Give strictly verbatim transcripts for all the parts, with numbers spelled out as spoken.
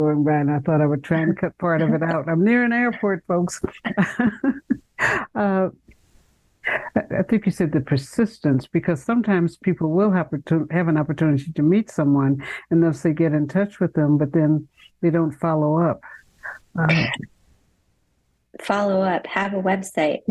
going by, and I thought I would try and cut part of it out. I'm near an airport, folks. uh, I think you said the persistence, because sometimes people will have to have an opportunity to meet someone, and they'll say get in touch with them, but then they don't follow up. Uh, Follow up, have a website.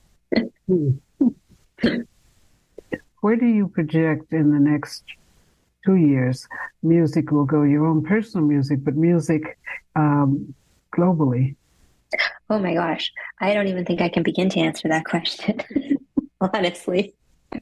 Where do you project in the next two years music will go? Your own personal music, but music um, globally. Oh my gosh, I don't even think I can begin to answer that question, honestly.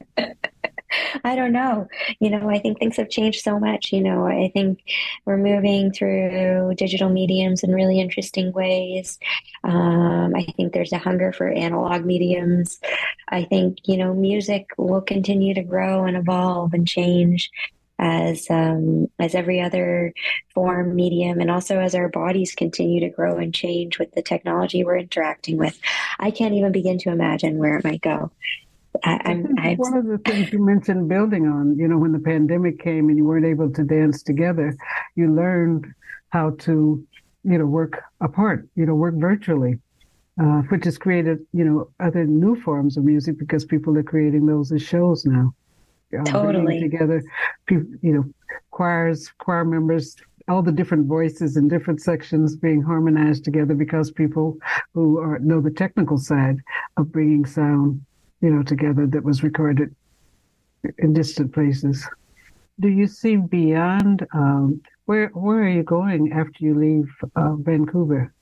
I don't know. You know, I think things have changed so much. You know, I think we're moving through digital mediums in really interesting ways. Um, I think there's a hunger for analog mediums. I think, you know, music will continue to grow and evolve and change as um, as every other form, medium, and also as our bodies continue to grow and change with the technology we're interacting with. I can't even begin to imagine where it might go. I, I I'm, think I'm one of the things you mentioned building on, you know, when the pandemic came and you weren't able to dance together, you learned how to, you know, work apart, you know, work virtually, uh, which has created, you know, other new forms of music because people are creating those as shows now, uh, bringing totally. together, people, you know, choirs, choir members, all the different voices in different sections being harmonized together because people who are know the technical side of bringing sound, you know, together that was recorded in distant places. Do you see beyond? Um, where Where are you going after you leave uh, Vancouver?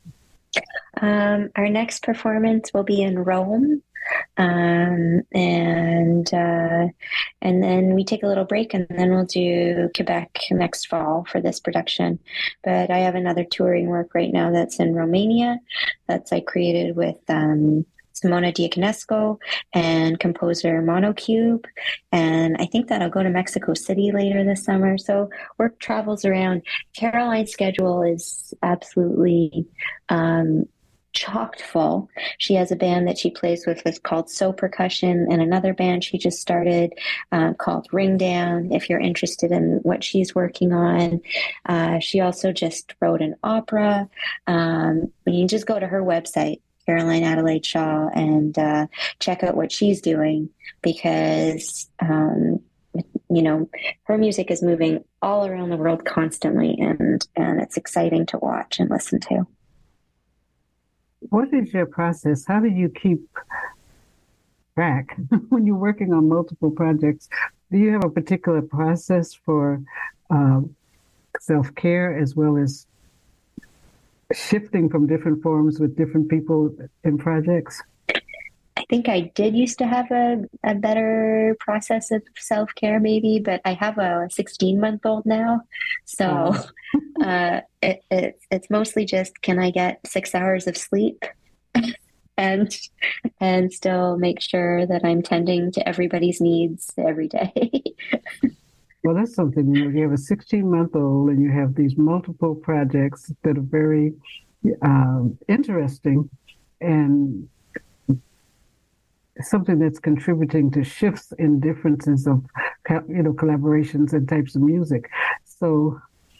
Um, our next performance will be in Rome, um, and uh, and then we take a little break, and then we'll do Quebec next fall for this production. But I have another touring work right now that's in Romania, that's I created with um, Simona Diaconescu and composer Monocube, and I think that I'll go to Mexico City later this summer. So work travels around. Caroline's schedule is absolutely um, chocked full. She has a band that she plays with that's called So Percussion, and another band she just started uh, called Ring Down, if you're interested in what she's working on. Uh, she also just wrote an opera. Um, you can just go to her website, Caroline Adelaide Shaw, and uh, check out what she's doing, because um, you know, her music is moving all around the world constantly, and and it's exciting to watch and listen to. What is your process? How do you keep track when you're working on multiple projects? Do you have a particular process for um, self-care as well as shifting from different forms with different people in projects? I think I did used to have a, a better process of self care, maybe, but I have a sixteen month old now. So Oh, uh, it, it, it's mostly just, can I get six hours of sleep? and and still make sure that I'm tending to everybody's needs every day. well, that's something. You know, you have a sixteen month old and you have these multiple projects that are very um, interesting and something that's contributing to shifts in differences of, you know, collaborations and types of music. So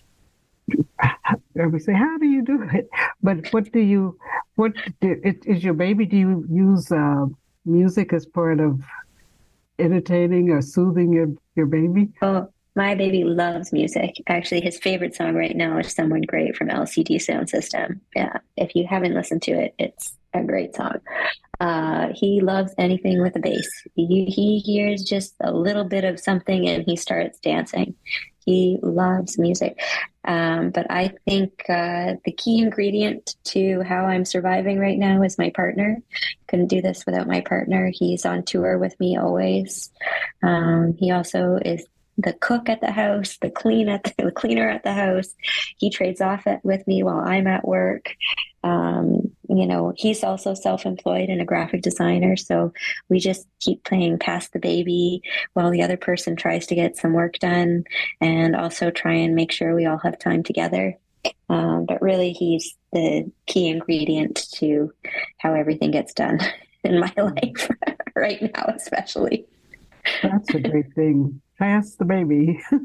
I would say, how do you do it? But what do you, what do, it, is your baby, do you use uh, music as part of entertaining or soothing your, your baby? Oh, my baby loves music. Actually, his favorite song right now is Someone Great from L C D Sound System. Yeah, if you haven't listened to it, it's a great song. Uh, he loves anything with a bass. He, he hears just a little bit of something and he starts dancing. He loves music. Um, but I think uh, the key ingredient to how I'm surviving right now is my partner. Couldn't do this without my partner. He's on tour with me always. Um, he also is the cook at the house, the clean at the, the cleaner at the house. He trades off it with me while I'm at work. Um, you know, he's also self-employed and a graphic designer, so we just keep playing past the baby while the other person tries to get some work done, and also try and make sure we all have time together. Um, but really, he's the key ingredient to how everything gets done in my life right now, especially. That's a great thing. Pass the baby.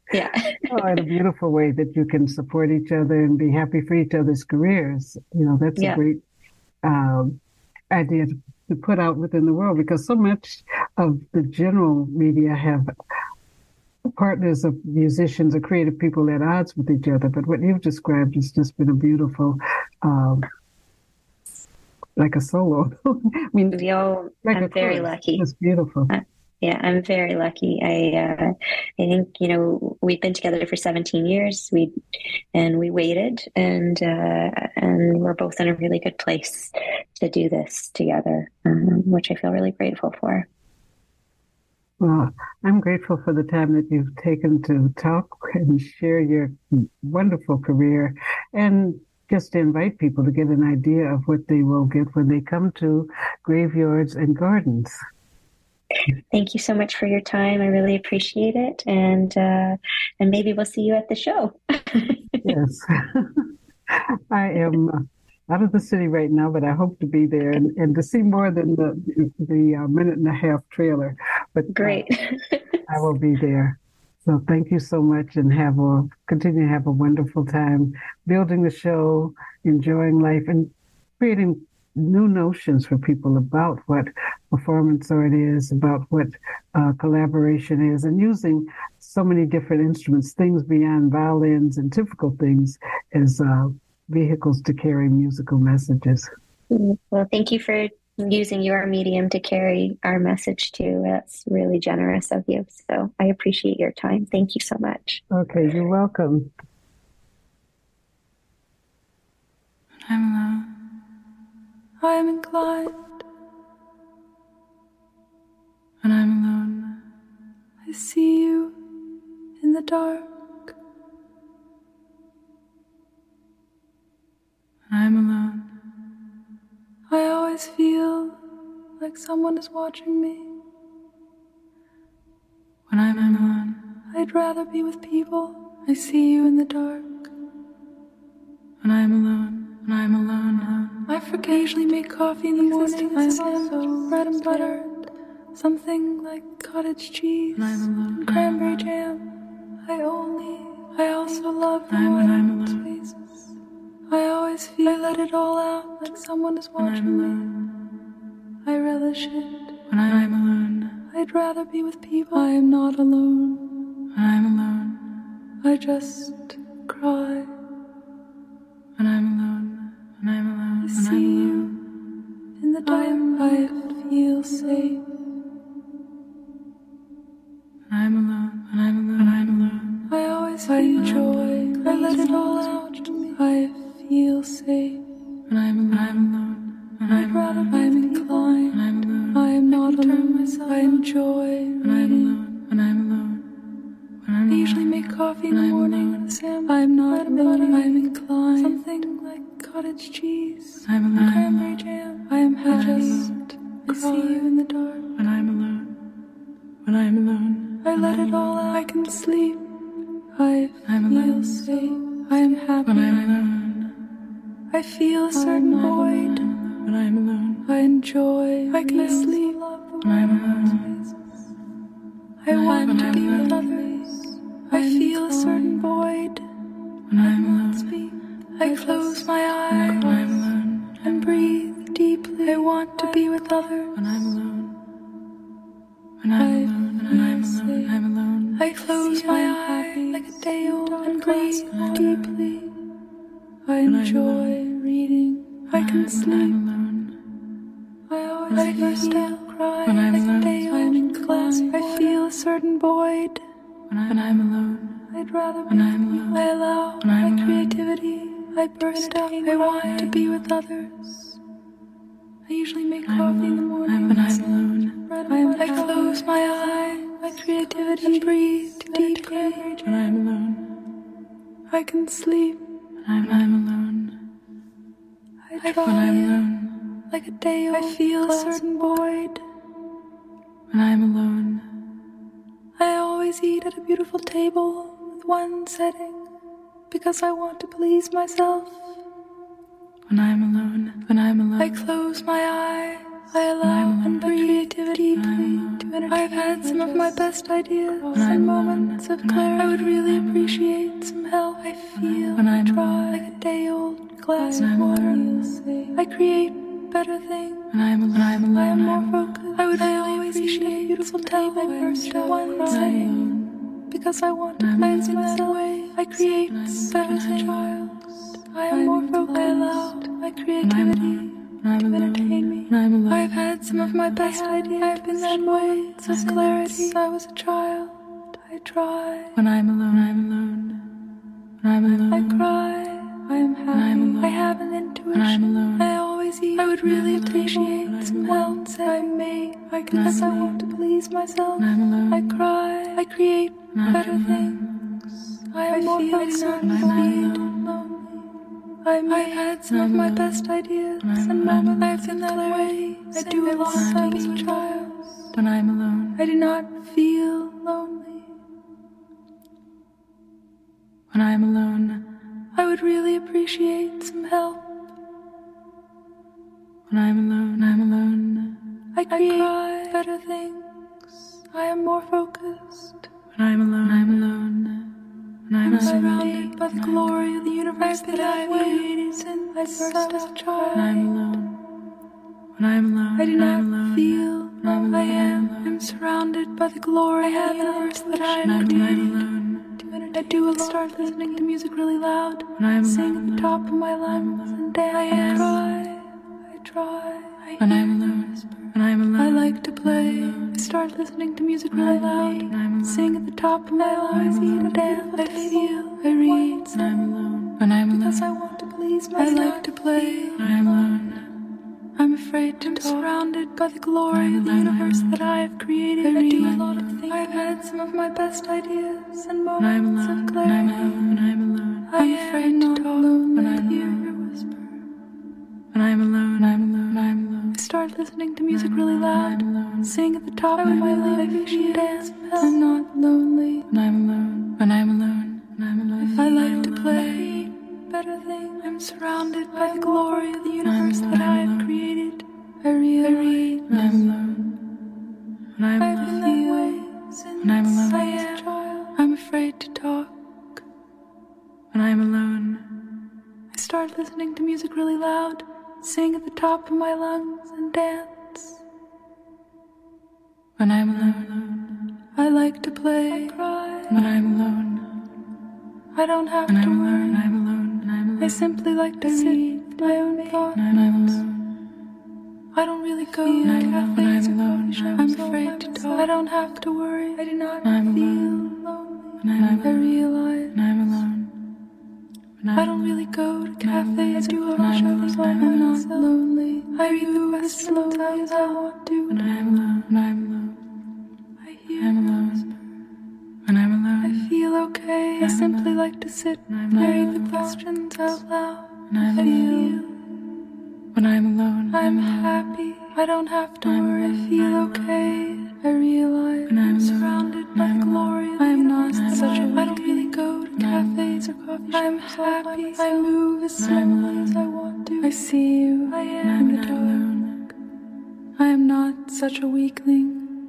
Yeah. Oh, in a beautiful way that you can support each other and be happy for each other's careers. You know, that's a Yeah. great um, idea to, to put out within the world, because so much of the general media have partners of musicians or creative people at odds with each other. But what you've described has just been a beautiful, um, like a solo. I mean, We all, like I'm a very chorus. lucky. It's beautiful. Uh, yeah, I'm very lucky. I uh, I think, you know, we've been together for seventeen years. We and we waited, and uh, and we're both in a really good place to do this together, um, which I feel really grateful for. Well, I'm grateful for the time that you've taken to talk and share your wonderful career, and just to invite people to get an idea of what they will get when they come to Graveyards and Gardens. Thank you so much for your time. I really appreciate it, and uh, and maybe we'll see you at the show. Yes, I am out of the city right now, but I hope to be there and, and to see more than the the uh, minute and a half trailer. But Great. Uh, I will be there. So thank you so much, and have a continue to have a wonderful time building the show, enjoying life, and creating new notions for people about what performance art is, about what uh, collaboration is, and using so many different instruments, things beyond violins and typical things, as uh, vehicles to carry musical messages. Well, thank you for using your medium to carry our message too. That's really generous of you. So I appreciate your time. Thank you so much. Okay, you're welcome. I'm alone. I am inclined. When I'm alone, I see you in the dark. When I'm alone, I always feel like someone is watching me. When I'm alone, I'd rather be with people. I see you in the dark. When I'm alone, when I'm alone, alone. I occasionally make coffee in the morning. I love bread and butter, something like cottage cheese and cranberry jam. I only, I also love the morning spaces. I always feel I let it all out like someone is watching me. I relish it when I'm alone. I'd rather be with people. I am not alone. When I'm alone, I just cry. When I'm alone, when I'm alone, I see you in the dark, I feel safe. When I'm alone, when I'm alone, when I'm alone, I always feel joy. I let it all out. I feel safe. When I'm alone, I'm alone. When I'm rather I'm inclined. When I'm alone, I am not alone. Myself. I enjoy. When I'm alone, when I'm alone, when I'm I usually make coffee in the morning. I'm not alone. I'm inclined. Something like cottage cheese. I'm alone. Cranberry jam. I am happy. I see you in the dark. When I'm alone. When I'm alone. I let it all out. I can sleep. I I'm feel alone. Safe. I am happy. When I'm alone. I feel a certain void. When I'm alone. I enjoy. I can sleep. When I'm alone. I want to be with others. I feel a certain void. When I'm alone. I close my eyes. When I'm alone. And breathe deeply. I want to be with others. When I'm alone. When I'm alone. When I'm alone. I'm alone. I close my eyes like a day old and breathe deeply. I enjoy reading. I can sleep. I always burst out crying like a day old in class. I feel a certain void. When I'm alone, I'd rather be with you. I allow my creativity. I burst out. I want to be with others. I usually make coffee in the morning. When I'm alone, I close my eyes. My creativity and breathe deeply. When I'm alone, I can sleep. When I'm alone, I try. When I'm alone, like a day old, I feel a certain void. When I'm alone, I always eat at a beautiful table with one setting because I want to please myself. When I'm alone, when I'm alone, I close my eyes. I allow and creativity to entertain. I've had some of my best ideas and moments of clarity. I would really appreciate some help. I feel when I try like a day-old glass of water. I create better things. When I'm alone, I'm alone, I am more focused. I would really appreciate a beautiful tale I first one saying because I want to cleanse in that way. I create better things. I am more focused. I allow my creativity to entertain me. I've had some of my best ideas. I've been that way since clarity. Since I was a child, I try. When I'm alone, I'm alone. When I'm alone, I cry. I am happy. I have an intuition. When I'm alone, I always eat. I would really appreciate some help that I make. Because I want to please myself. When I'm alone, I cry. I create better things. I am more focused on lonely. I've had some of my best ideas and moments I've been that way. I do a lot of times as a child. When I'm alone, I do not feel lonely. When I'm alone, I would really appreciate some help. When I'm alone, I'm alone. I create I better things. I am more focused. When I'm alone, I'm alone. When I'm, I'm surrounded by the glory of the universe that I've created since I first was a child. When I'm alone, when I'm alone, I do not alone, feel alone, I am. I'm surrounded by the glory of the universe that I've created. I do a start listening to music really loud. When I'm sing at the top of my lungs and dance. I try, I try. I when I'm alone, when I'm alone, I like to play. I start listening to music really loud. Sing at the top of my lungs, eat and dance. I feel, I read. When I'm alone, when I'm alone, because I want to please myself. I like to play. When I'm alone, I'm afraid to. I'm talk. Surrounded by the glory of the universe that I have created. I do a lot of things. I've had some of my best ideas and moments of clarity. When I'm alone, when I'm alone, I'm afraid to talk. When I'm alone, whisper. When I'm alone, I'm alone, I'm alone. I start listening to music really loud. Sing at the top of my lungs. Dance. I'm not lonely. When I'm alone, when I'm alone, when I'm alone. I like to play better things. I'm surrounded by the glory of the universe that I have created. I realize when I'm alone. When I'm alone, I've been that way since I was a child. I'm afraid to talk. When I'm alone, I start listening to music really loud. Sing at the top of my lungs and dance. When I'm alone, I like to play. I cry. When I'm alone, I don't have when to I'm worry. Alone, I'm alone, I'm alone. I simply like to read my own thoughts. When I'm alone, I don't really go to cafes or coffee shops. I'm afraid to talk. I don't have to worry. I do not I'm feel alone. Lonely. When I'm I realize when I'm alone. I don't really go to cafes or coffee shops. I'm not lonely. I move as slowly as I want to. When I'm alone, when I'm alone, I hear I'm alone. When I'm alone, I feel okay. I simply like to sit and read the questions out loud. When I'm alone, when I'm alone, I'm happy. I don't have to worry. I feel okay. I realize when I'm surrounded by the glory. I am not such a. I don't really go to cafes or coffee shops. I'm happy. I move as slowly as I want to. I see you. I am in the dark. I am not such a weakling.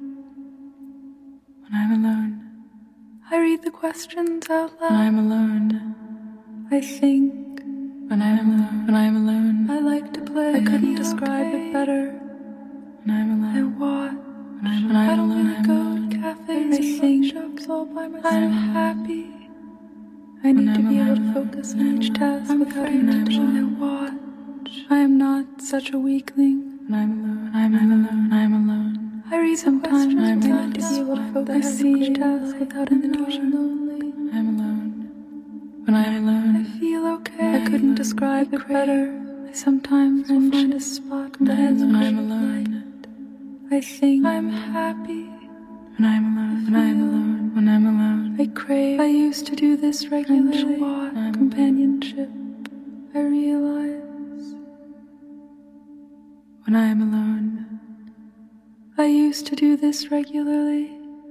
When I'm alone, I read the questions out loud. When I'm alone, I think. When I'm alone, when I'm alone, I like to play. I couldn't describe it better. When I'm alone, I watch. When I'm alone, I don't really go to cafes or coffee shops all by myself. I'm happy. I need to be able to focus on each task without interruption. I watch. I am not such a weakling. When I'm alone, I'm alone, I'm alone. I read sometimes I'm not to be able to focus on each task without interruption. I'm alone. When I'm alone, I feel okay. I couldn't describe it better. I sometimes will find a spot that has a I'm alone. I think I'm happy. When I'm alone, when I'm alone, when I'm alone, I crave. I used to do this regularly. Companionship. I realize. When I'm alone, I used to do this regularly.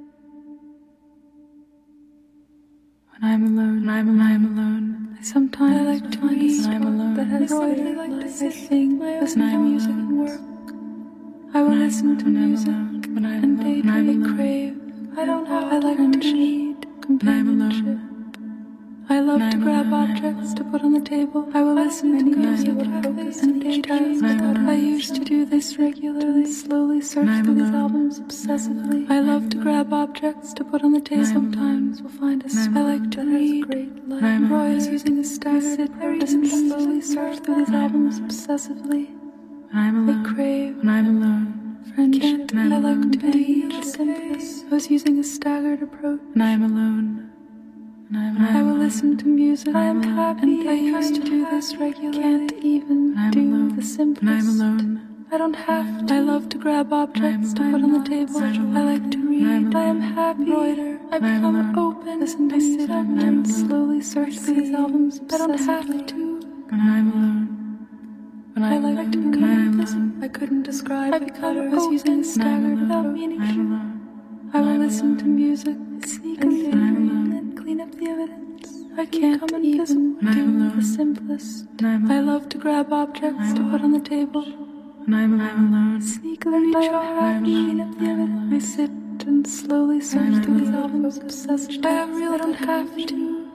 When I'm alone, I'm alone, I'm alone. I sometimes I like to find a spot that has I like to sing, listen to music and work. will listen to music and daydream crave. I don't have I like to need companionship. I love to grab objects to put on the table. I will listen to music and focus and daydream. I used to do this regularly, slowly search through these albums obsessively. I love to grab objects to put on the table. Sometimes we'll find a I like to read. Roy is using a staggered approach and slowly search through these albums obsessively. I crave. I'm alone. Friendship. I like to be the simplest. I was using a staggered approach. And I'm alone. And I'm I will listen to music. I am happy. And I used to do this regularly. Can't even do alone. The simplest. And I'm alone. I don't have to. I love to grab objects to put on the table. I like to read. I am happy. Writer. I become open. Listen to sit and slowly search through these albums. I don't have to. And I'm alone. When I like to become listen, I couldn't describe the color. I was using a stagger without meaning to. I will listen to music, sneak and daydream, and clean up the evidence. I can't even do the simplest. I love to grab objects to put on the table. And I'm alone. Sneakily reach out and clean up the evidence. I sit and slowly search through these albums obsessively. I really don't have to.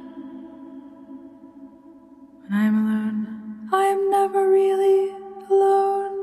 When I'm alone. I am never really alone.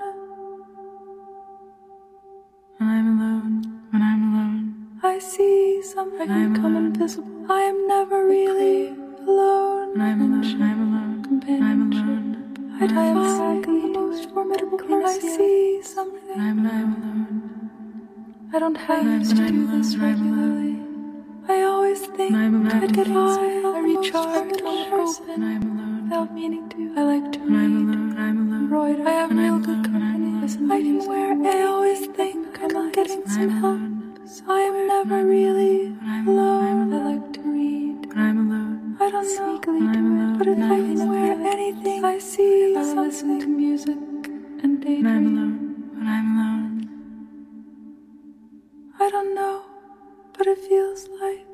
When I'm alone, when I'm alone, I see something become invisible. I am never really alone. When I'm alone, I'm alone, companionship. I defy the most formidable thing. I see something. I'm alone. I don't have to do this regularly. I always think I'd get high. I recharge, I'm open. Without meaning to, I like to read. I'm alone, I'm alone. Roy, I have real good company. Listen, I can wear. I always think I'm getting some help. So I am never really alone. I like to read. I'm alone. I don't sneakily do it, but if I can wear anything, I see. I listen to music and daydream. I'm alone. When I'm alone, I don't know, but it feels like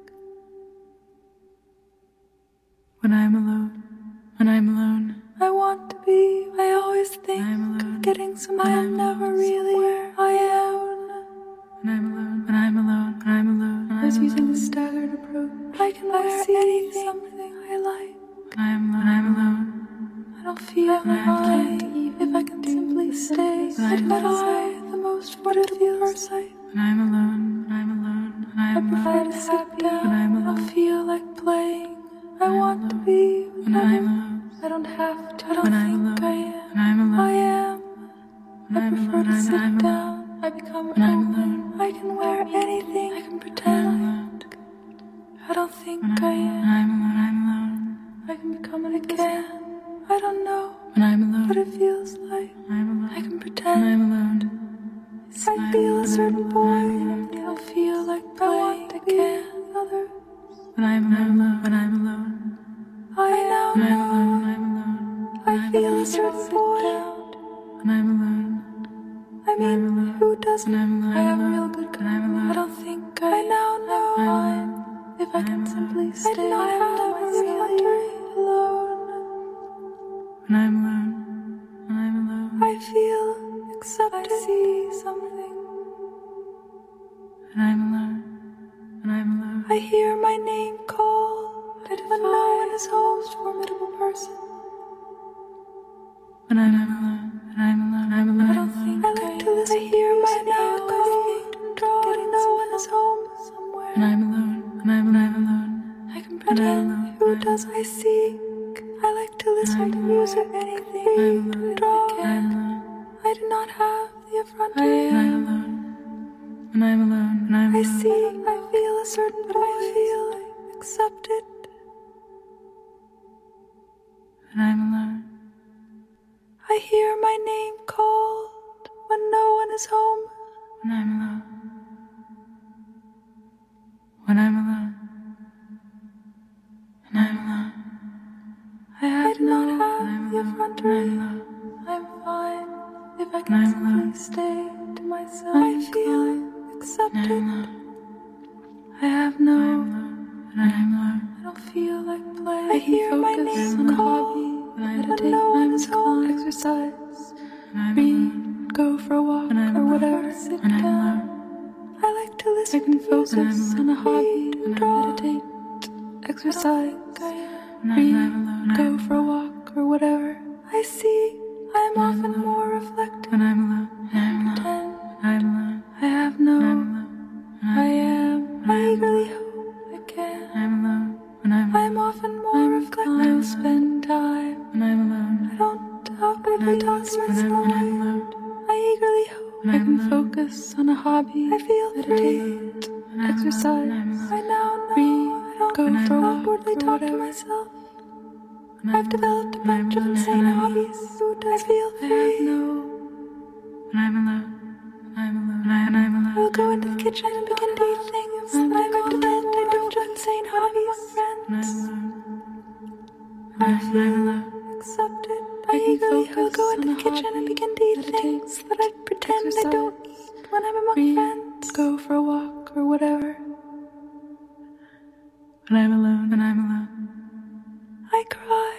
when I'm alone. When I'm alone, I want to be. I always think I'm getting some. I am never really where I am. When I'm alone, when I'm alone, when I'm alone, I was using a staggered approach. I can wear anything, something I like. When I'm alone, when I'm alone, I don't feel high. If I can simply stay, I try the most formidable person. When I'm alone, when I'm alone, when I'm alone, I prefer to sit down. When I'm alone, I feel like playing. I want to be with others. I don't have to. I don't think I am. I am. I prefer to sit down. I become open. I can wear anything. I can pretend. I don't think I am. I can become it again. I don't know what it feels like. I can pretend. I feel a certain void. I don't feel like I want to get others. When I'm alone, when I'm alone, I now know. Alone, I'm alone. I feel a certain void. When I'm alone, I mean, alone. Who doesn't? I have real good company. I don't think I, I now know. I'm, if I can simply stay, I am never really alone. When I'm alone, when I'm alone, I feel accepted. I see something. When I'm alone. When I'm alone, I hear my name called, but when no one is home, most formidable person. When I'm alone, when I'm alone, I'm alone. I don't think I like to listen. I hear my name called, when no one is home somewhere. When I'm alone, when I'm alone, I can pretend. Who does I seek? I like to listen to music, anything to draw. I do not have the effrontery. I'm alone. When I'm alone, when I'm alone, I see, I feel a certain voice, I feel accepted. When I'm alone, I hear my name called when no one is home. When I'm alone, when I'm alone, when I'm alone, I, have I do not have the effrontery. I'm fine if I can simply stay to myself. I feel accepted. I have no, and I'm I don't feel like playing. I hear my name called, when no one is home. Exercise, read, go for a walk, or whatever. focus on a hobby, meditate, exercise, read, go for a walk or whatever. I see I'm often more reflective. When I'm alone, I'm pretend I'm alone. I have no. I am. I eagerly hope I can. I'm alone. When I'm. I'm often more reflective. I'll spend time when I'm alone. I don't awkwardly talk to myself. When I'm alone, I eagerly hope I can focus on a hobby. I feel meditate, exercise. I now know I don't go for awkwardly talk to myself. I've developed a bunch of insane hobbies. I feel free. When I'm alone, I'm alone, and I'm alone. I'll go into the kitchen and begin to eat things. I'm independent. I don't do insane hobbies. Friends. I feel accepted. I eagerly will go into the kitchen and begin to eat things that I pretend I don't eat when I'm among friends. Go for a walk or whatever. When I'm alone, when I'm alone. I cry.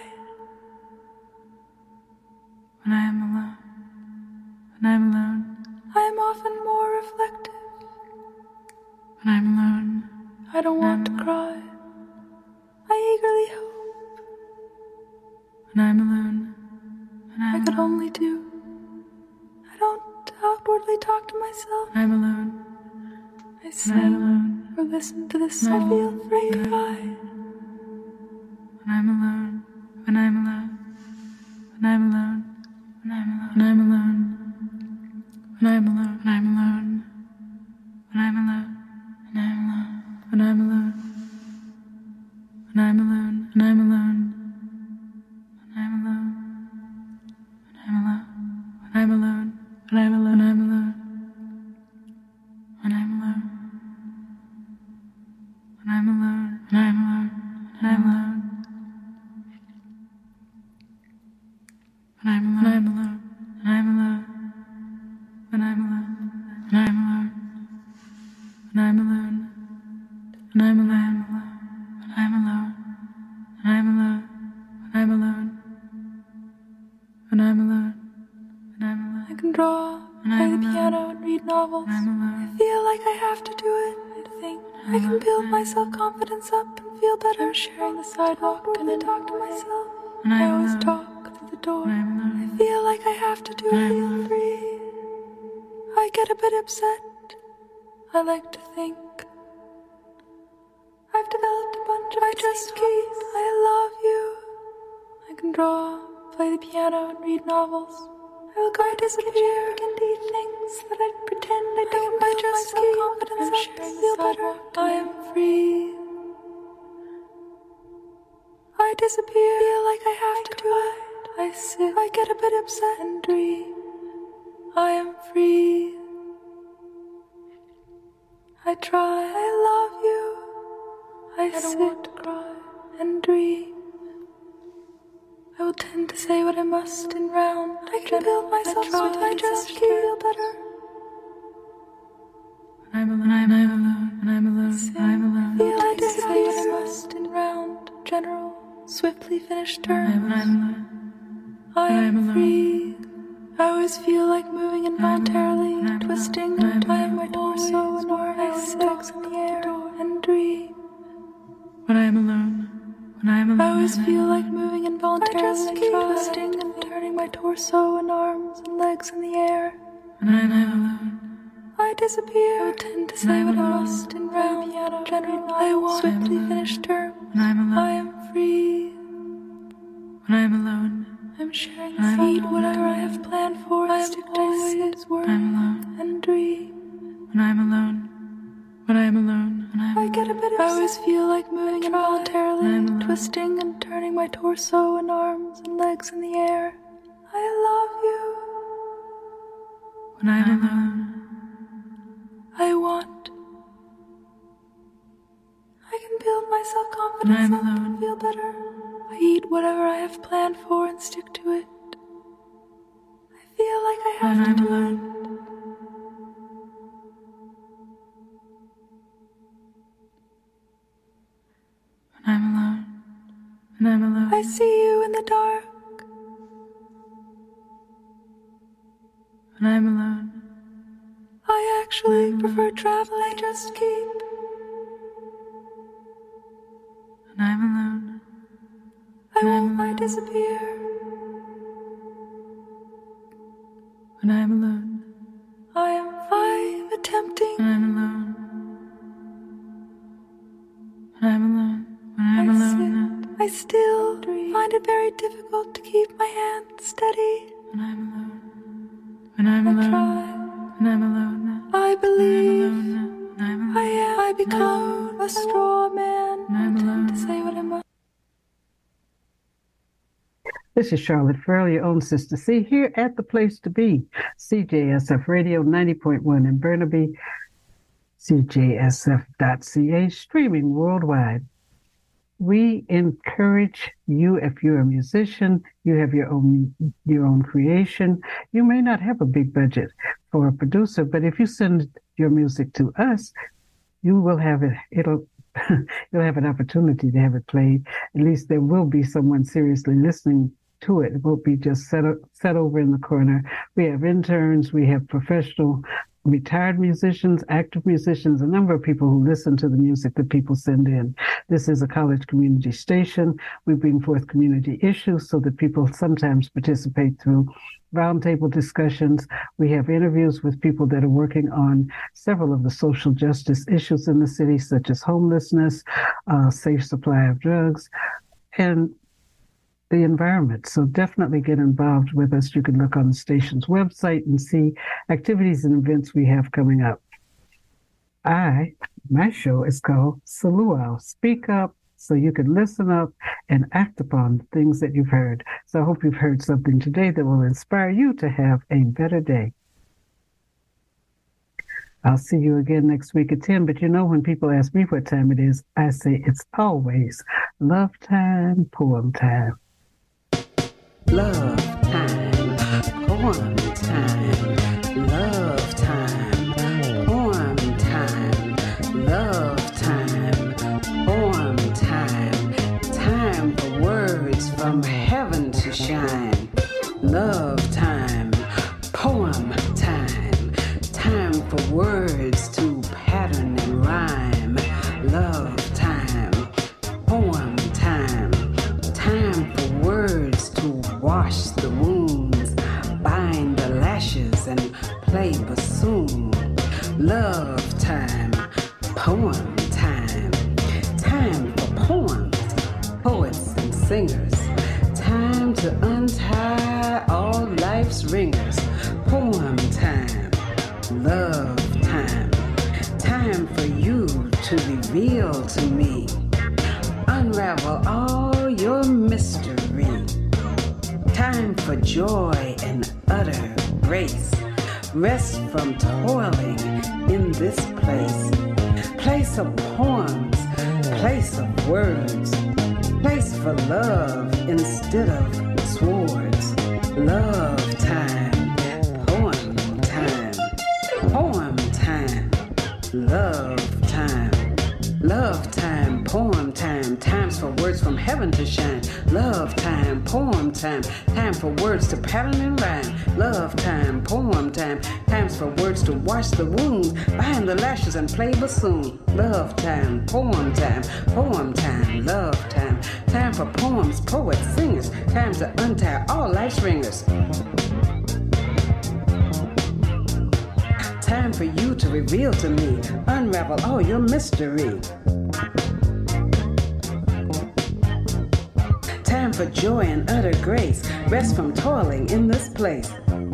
When I am alone, when I am alone, I am often more reflective. When I am alone, I don't want to cry. I eagerly hope. When I am alone, when I, I could alone. only do. I don't outwardly talk to myself. When I am alone, I sing alone. Or listen to this song. I feel free to cry. When I'm alone, when I'm alone, when I'm alone, when I'm alone, when I'm alone, when I'm alone, when I'm alone, when I'm alone, when I'm alone, when I'm alone, when I'm alone, when I'm alone, when I'm alone, when I'm alone, when I'm alone, I'm alone, when I'm alone, when I'm alone, when I'm alone, when I'm alone. When I'm alone, when I'm alone, when I'm alone, when I'm alone, when I'm alone, when I'm alone, when I'm alone, when I'm alone, when I'm alone, when I'm alone, when I'm alone, when I'm alone, I can draw, play the piano, and read novels. I feel like I have to do it. I think I can build my self-confidence up and feel better. I'm sharing the sidewalk and I talk to myself. I always talk. The door. I feel like I have to do it. Feel free. I get a bit upset. I like to think. I've developed a bunch of I just keep. I love you. I can draw, play the piano, and read novels. I will go I disappear and eat things that I pretend I don't. I, I just keep confidence up. I feel better. I am free. I disappear. I feel like I have I to do it. I sit, I get a bit upset and dream. I am free. I try, I love you. I, I sit, don't want to cry and dream. I will tend to say what I must in round. I can build myself so I just feel better. When I'm alone, I'm alone, when I'm alone, when I'm alone. I feel I to say what I must in round. General, swiftly finish terms. When I'm alone. I am free. I always feel like moving involuntarily, twisting and tying my torso and arms and legs in the air and dream. When I am alone, when I am alone, I always feel like moving involuntarily, twisting and turning my torso and arms and legs in the air. When I am alone, I disappear. I tend to say what I must in round piano. General, I want swiftly finish terms. When I am alone, I am free. When I am alone. I'm sharing the seed, whatever I have planned for. I am always work and dream. When I'm alone, when I'm alone, when I'm I get a bit of I always feel like moving involuntarily, twisting and turning my torso and arms and legs in the air. I love you. When I'm alone, I want. I can build my self-confidence up and feel better. I eat whatever I have planned for and stick to it. I feel like I have when to do alone. It. When I'm alone, when I'm alone, I see you in the dark. When I'm alone, I actually prefer traveling. I just keep. when I'm alone. I won't I disappear when I'm alone. I am I'm attempting when I'm alone. When I'm alone. When I'm I alone. Sit, I still dream. Find it very difficult to keep my hands steady when I'm alone. When I'm I alone. Try. When I'm alone. I believe. When I'm alone. When I'm alone. I am. I become a straw man. When I'm alone. To say what I must. This is Charlotte Farrell, your own Sister C, here at the place to be, C J S F Radio ninety point one in Burnaby, C J S F dot C A, streaming worldwide. We encourage you, if you're a musician, you have your own your own creation. You may not have a big budget for a producer, but if you send your music to us, you will have it. It'll you'll have an opportunity to have it played. At least there will be someone seriously listening to it. It won't be just set, set over in the corner. We have interns, we have professional retired musicians, active musicians, a number of people who listen to the music that people send in. This is a college community station. We bring forth community issues so that people sometimes participate through roundtable discussions. We have interviews with people that are working on several of the social justice issues in the city, such as homelessness, uh, safe supply of drugs, and the environment. So definitely get involved with us. You can look on the station's website and see activities and events we have coming up. I, my show is called Saluau, Speak Up, so you can listen up and act upon things that you've heard. So I hope you've heard something today that will inspire you to have a better day. I'll see you again next week at ten, but you know when people ask me what time it is, I say it's always love time, poem time. Love time, poem time, love time, poem time, love time, poem time, time for words from heaven to shine. Love time, poem time, time for words to pattern and rhyme. Love time, poem time, time for words to wash the wounds, bind the lashes and play bassoon. Love time, poem time, time for poems, poets and singers, time to untie all life's ringers. Poem time, love time, time for you to reveal to me, unravel all your mystery. Time for joy and utter grace. Rest from toiling in this place. Place of poems, place of words. Place for love instead of swords. Love time, poem time, poem time, love time. Love time, poem time, times for words from heaven to shine. Love time, poem time, time for words to pattern and rhyme. Love time, poem time, times for words to wash the wounds, bind the lashes and play bassoon. Love time, poem time, poem time, love time, time for poems, poets, singers, time to untie all life's ringers. Time for you to reveal to me, unravel all your mystery. Time for joy and utter grace, rest from toiling in this place.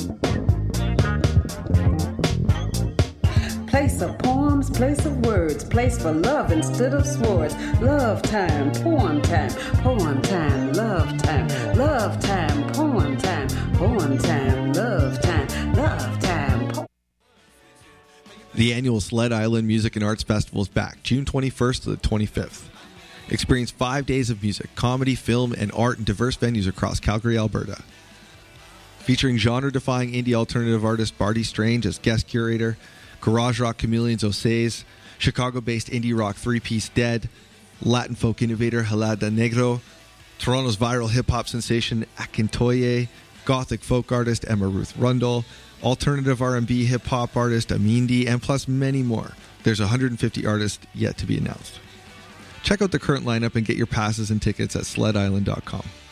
Place of poems, place of words, place for love instead of swords. Love time, poem time, poem time, love time, love time, poem time, poem time, love time, love time. Po- The annual Sled Island Music and Arts Festival is back, June twenty-first to the twenty-fifth. Experience five days of music, comedy, film, and art in diverse venues across Calgary, Alberta. Featuring genre-defying indie alternative artist Barty Strange as guest curator, garage rock chameleons Osees, Chicago-based indie rock three-piece Dead, Latin folk innovator Helada Negro, Toronto's viral hip-hop sensation Akintoye, gothic folk artist Emma Ruth Rundle, alternative R and B hip-hop artist Amindi, and plus many more. There's one hundred fifty artists yet to be announced. Check out the current lineup and get your passes and tickets at sled island dot com.